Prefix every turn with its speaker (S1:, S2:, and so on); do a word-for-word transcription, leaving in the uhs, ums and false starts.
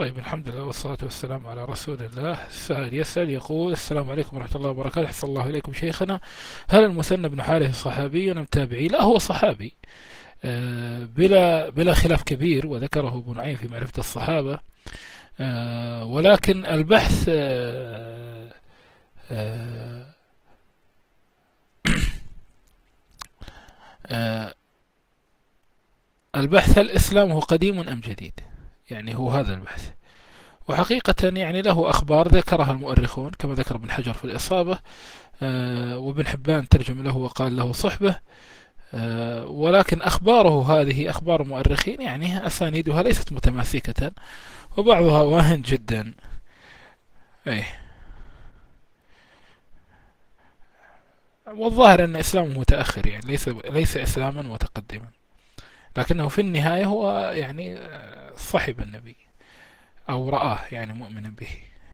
S1: طيب، الحمد لله والصلاة والسلام على رسول الله. السائل يسأل يقول: السلام عليكم ورحمة الله وبركاته، أحسن الله إليكم شيخنا. هل المثنى بن حارث صحابي أم تابعي؟ لا، هو صحابي آه، بلا بلا خلاف كبير، وذكره ابن نعيم في معرفة الصحابة. آه، ولكن البحث آه، آه، آه، البحث هل إسلامه قديم أم جديد؟ يعني هو هذا البحث. وحقيقة يعني له أخبار ذكرها المؤرخون، كما ذكر ابن حجر في الإصابة، آه، وابن حبان ترجم له وقال له صحبة. آه، ولكن أخباره هذه أخبار مؤرخين، يعني أسانيدها ليست متماسكة، وبعضها واهن جدا. أي. والظاهر أن إسلامه متأخر، يعني ليس ليس إسلاما متقدما، لكنه في النهاية هو يعني آه، صحب النبي، أو رآه يعني مؤمنا به.